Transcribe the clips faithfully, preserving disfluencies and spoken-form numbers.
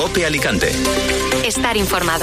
COPE Alicante. Estar informado.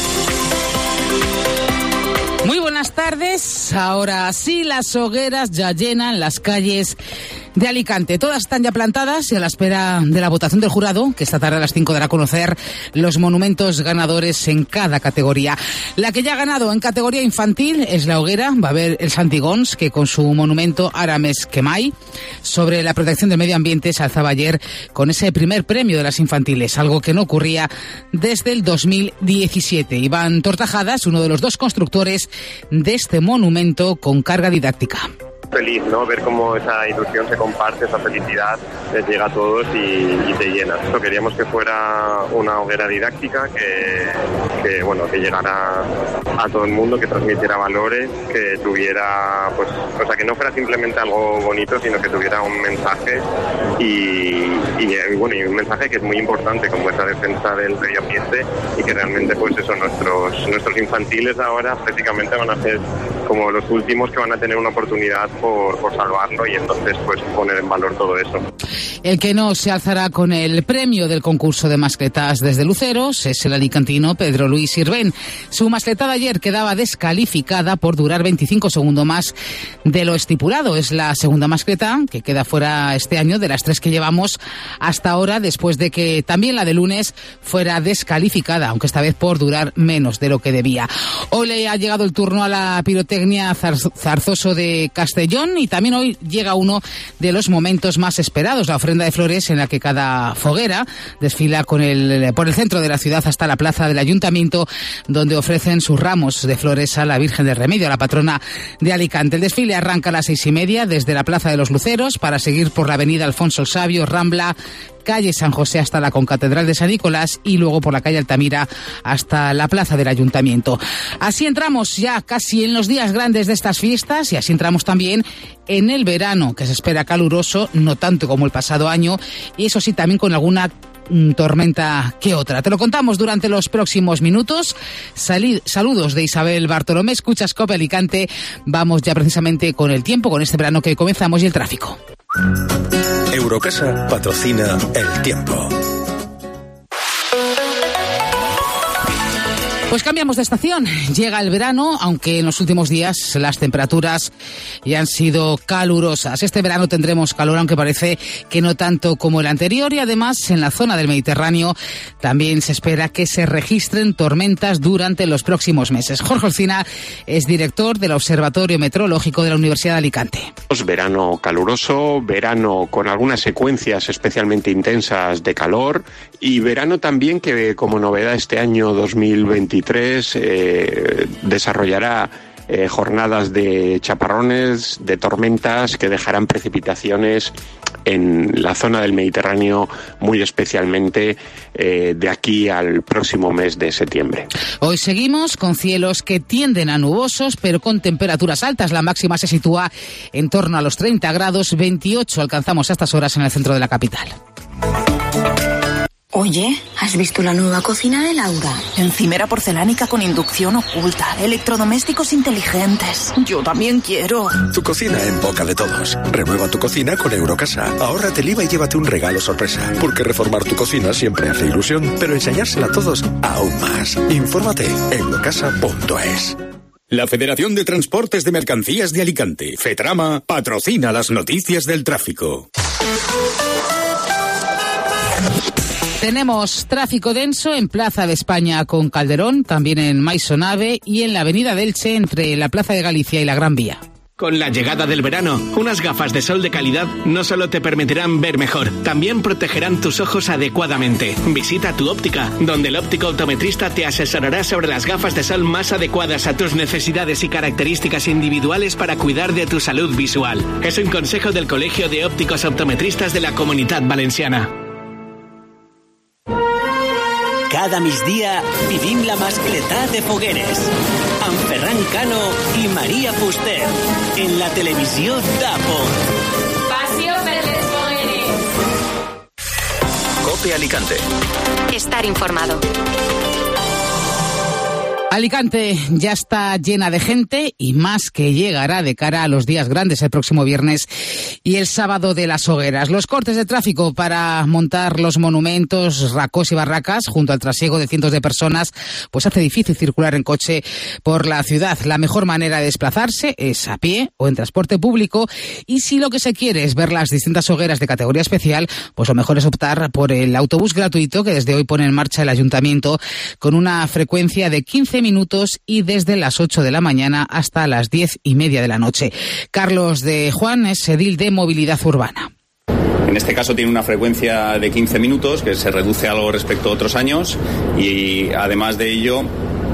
Muy buenas tardes. Ahora sí, las hogueras ya llenan las calles de Alicante. Todas están ya plantadas y a la espera de la votación del jurado, que esta tarde a las cinco dará a conocer los monumentos ganadores en cada categoría. La que ya ha ganado en categoría infantil es la hoguera. Va a haber el Santigons, que con su monumento Arames Quemay sobre la protección del medio ambiente se alzaba ayer con ese primer premio de las infantiles, algo que no ocurría desde el dos mil diecisiete. Iván Tortajadas, uno de los dos constructores de este monumento con carga didáctica. Feliz, ¿no? Ver cómo esa ilusión se comparte, esa felicidad les llega a todos y, y te llena. Esto queríamos que fuera una hoguera didáctica que, que, bueno, que llegara a todo el mundo, que transmitiera valores, que tuviera, pues, o sea, que no fuera simplemente algo bonito, sino que tuviera un mensaje y, y, y bueno, y un mensaje que es muy importante, como esa defensa del medio ambiente y que realmente, pues eso, nuestros, nuestros infantiles ahora prácticamente van a ser como los últimos que van a tener una oportunidad Por, por salvarlo y entonces pues poner en valor todo eso. El que no se alzará con el premio del concurso de mascletas desde Luceros es el alicantino Pedro Luis Sirven. Su mascletada ayer quedaba descalificada por durar veinticinco segundos más de lo estipulado. Es la segunda mascleta que queda fuera este año de las tres que llevamos hasta ahora, después de que también la de lunes fuera descalificada, aunque esta vez por durar menos de lo que debía. Hoy le ha llegado el turno a la pirotecnia Zarzoso de Castellón y también hoy llega uno de los momentos más esperados, la ofrenda de flores, en la que cada foguera desfila con el, por el centro de la ciudad hasta la plaza del Ayuntamiento, donde ofrecen sus ramos de flores a la Virgen del Remedio, a la patrona de Alicante. El desfile arranca a las seis y media desde la Plaza de los Luceros para seguir por la avenida Alfonso el Sabio, Rambla, calle San José hasta la Concatedral de San Nicolás y luego por la calle Altamira hasta la plaza del Ayuntamiento. Así entramos ya casi en los días grandes de estas fiestas y así entramos también en el verano, que se espera caluroso, no tanto como el pasado año, y eso sí, también con alguna tormenta que otra. Te lo contamos durante los próximos minutos. Salid, saludos de Isabel Bartolomé, escuchas COPE Alicante. Vamos ya precisamente con el tiempo, con este verano que comenzamos y el tráfico. Eurocasa patrocina el tiempo. Pues cambiamos de estación. Llega el verano, aunque en los últimos días las temperaturas ya han sido calurosas. Este verano tendremos calor, aunque parece que no tanto como el anterior, y además en la zona del Mediterráneo también se espera que se registren tormentas durante los próximos meses. Jorge Olcina es director del Observatorio Meteorológico de la Universidad de Alicante. Verano caluroso, verano con algunas secuencias especialmente intensas de calor y verano también que, como novedad este año dos mil veintitrés, Eh, desarrollará eh, jornadas de chaparrones, de tormentas que dejarán precipitaciones en la zona del Mediterráneo, muy especialmente eh, de aquí al próximo mes de septiembre. Hoy seguimos con cielos que tienden a nubosos, pero con temperaturas altas. La máxima se sitúa en torno a los treinta grados, veintiocho alcanzamos a estas horas en el centro de la capital. Oye, ¿has visto la nueva cocina de Laura? Encimera porcelánica con inducción oculta, electrodomésticos inteligentes. Yo también quiero. Tu cocina en boca de todos. Renueva tu cocina con Eurocasa. Ahórrate el I V A y llévate un regalo sorpresa. Porque reformar tu cocina siempre hace ilusión, pero enseñársela a todos aún más. Infórmate en eurocasa punto es. La Federación de Transportes de Mercancías de Alicante, FETRAMA, patrocina las noticias del tráfico. Tenemos tráfico denso en Plaza de España con Calderón, también en Maisonave y en la Avenida del Che entre la Plaza de Galicia y la Gran Vía. Con la llegada del verano, unas gafas de sol de calidad no solo te permitirán ver mejor, también protegerán tus ojos adecuadamente. Visita tu óptica, donde el óptico optometrista te asesorará sobre las gafas de sol más adecuadas a tus necesidades y características individuales para cuidar de tu salud visual. Es un consejo del Colegio de Ópticos Optometristas de la Comunitat Valenciana. Cada migdia vivim la mascletà de fogueres amb Ferran Cano i Maria Fuster en la televisió d'Apo. Passió per les fogueres. COPE Alicante. Estar informado. Alicante ya está llena de gente y más que llegará de cara a los días grandes el próximo viernes y el sábado de las hogueras. Los cortes de tráfico para montar los monumentos, racos y barracas junto al trasiego de cientos de personas pues hace difícil circular en coche por la ciudad. La mejor manera de desplazarse es a pie o en transporte público y si lo que se quiere es ver las distintas hogueras de categoría especial, pues lo mejor es optar por el autobús gratuito que desde hoy pone en marcha el Ayuntamiento con una frecuencia de quince minutos y desde las ocho de la mañana hasta las diez y media de la noche. Carlos de Juan es edil de Movilidad Urbana. En este caso tiene una frecuencia de quince minutos, que se reduce algo respecto a otros años y además de ello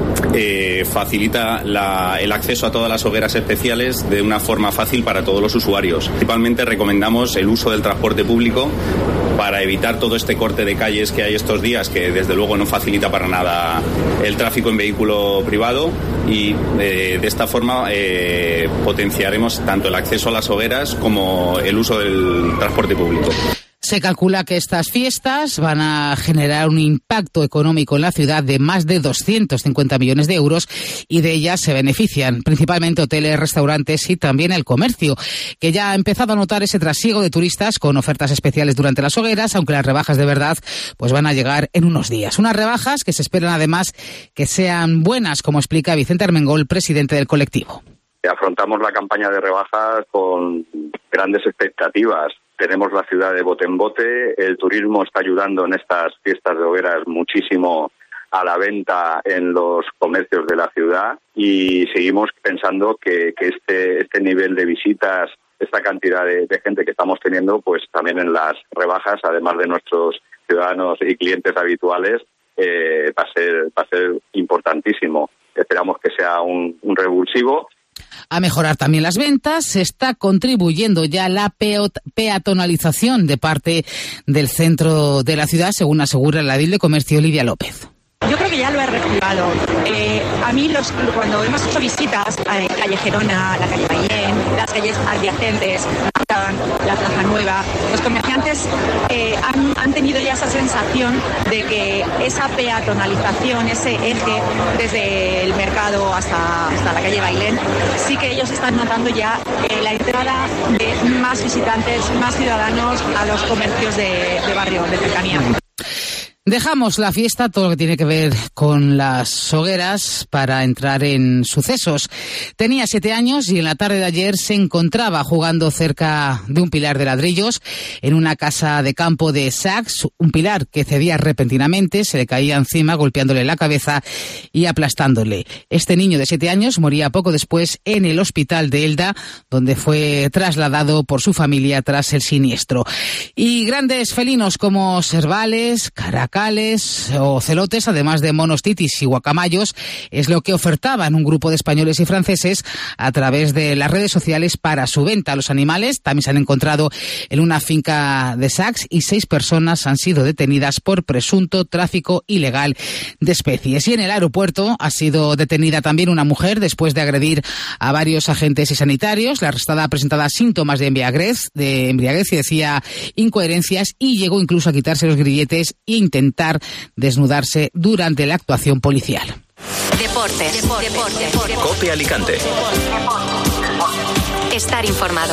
eh, facilita la, el acceso a todas las hogueras especiales de una forma fácil para todos los usuarios. Principalmente recomendamos el uso del transporte público para evitar todo este corte de calles que hay estos días, que desde luego no facilita para nada el tráfico en vehículo privado y eh, de esta forma eh, potenciaremos tanto el acceso a las hogueras como el uso del transporte público. Se calcula que estas fiestas van a generar un impacto económico en la ciudad de más de doscientos cincuenta millones de euros y de ellas se benefician principalmente hoteles, restaurantes y también el comercio, que ya ha empezado a notar ese trasiego de turistas con ofertas especiales durante las hogueras, aunque las rebajas de verdad pues van a llegar en unos días. Unas rebajas que se esperan además que sean buenas, como explica Vicente Armengol, presidente del colectivo. Afrontamos la campaña de rebajas con grandes expectativas. Tenemos la ciudad de bote en bote, el turismo está ayudando en estas fiestas de hogueras muchísimo a la venta en los comercios de la ciudad y seguimos pensando que, que este, este nivel de visitas, esta cantidad de, de gente que estamos teniendo, pues también en las rebajas, además de nuestros ciudadanos y clientes habituales, eh, va a ser, va a ser importantísimo. Esperamos que sea un, un revulsivo. A mejorar también las ventas, se está contribuyendo ya la peatonalización de parte del centro de la ciudad, según asegura la edil de Comercio Lidia López. Yo creo que ya lo he reactivado. Eh, a mí, los, cuando hemos hecho visitas a calle Gerona, la calle Bailén, las calles adyacentes, la Plaza Nueva, los comerciantes eh, han, han tenido ya esa sensación de que esa peatonalización, ese eje desde el mercado hasta, hasta la calle Bailén, sí que ellos están notando ya eh, la entrada de más visitantes, más ciudadanos a los comercios de, de barrio, de cercanía. Dejamos la fiesta, todo lo que tiene que ver con las hogueras, para entrar en sucesos. Tenía siete años y en la tarde de ayer se encontraba jugando cerca de un pilar de ladrillos en una casa de campo de Sax, un pilar que cedía repentinamente, se le caía encima golpeándole la cabeza y aplastándole. Este niño de siete años moría poco después en el hospital de Elda, donde fue trasladado por su familia tras el siniestro. Y grandes felinos como servales, caracas, o celotes, además de monos titis y guacamayos, es lo que ofertaban un grupo de españoles y franceses a través de las redes sociales para su venta. Los animales también se han encontrado en una finca de Sax y seis personas han sido detenidas por presunto tráfico ilegal de especies. Y en el aeropuerto ha sido detenida también una mujer después de agredir a varios agentes y sanitarios. La arrestada presentaba síntomas de embriaguez, de embriaguez y decía incoherencias y llegó incluso a quitarse los grilletes e intentar desnudarse durante la actuación policial. Deportes. Deportes. Deportes. COPE Alicante. Estar informado.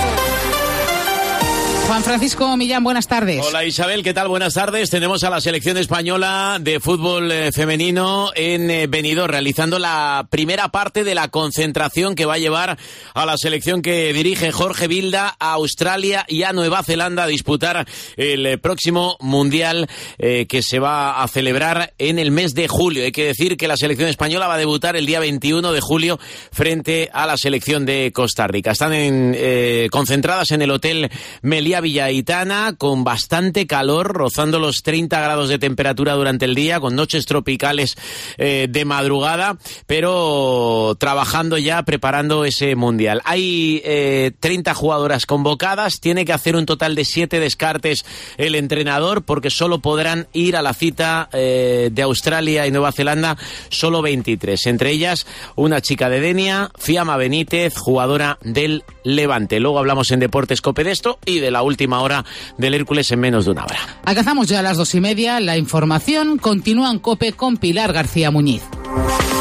Juan Francisco Millán, buenas tardes. Hola Isabel, ¿qué tal? Buenas tardes. Tenemos a la selección española de fútbol eh, femenino en eh, Benidorm, realizando la primera parte de la concentración que va a llevar a la selección que dirige Jorge Vilda a Australia y a Nueva Zelanda a disputar el eh, próximo Mundial eh, que se va a celebrar en el mes de julio. Hay que decir que la selección española va a debutar el día veintiuno de julio frente a la selección de Costa Rica. Están en, eh, concentradas en el Hotel Meliá Villaitana, con bastante calor, rozando los treinta grados de temperatura durante el día, con noches tropicales eh, de madrugada, pero trabajando ya, preparando ese mundial. Hay eh, treinta jugadoras convocadas, tiene que hacer un total de siete descartes el entrenador, porque solo podrán ir a la cita eh, de Australia y Nueva Zelanda solo veintitrés, entre ellas una chica de Denia, Fiamma Benítez, jugadora del Levante. Luego hablamos en Deportes COPE de esto y de la última hora del Hércules en menos de una hora. Alcanzamos ya a las dos y media la información. Continúa en COPE con Pilar García Muñiz.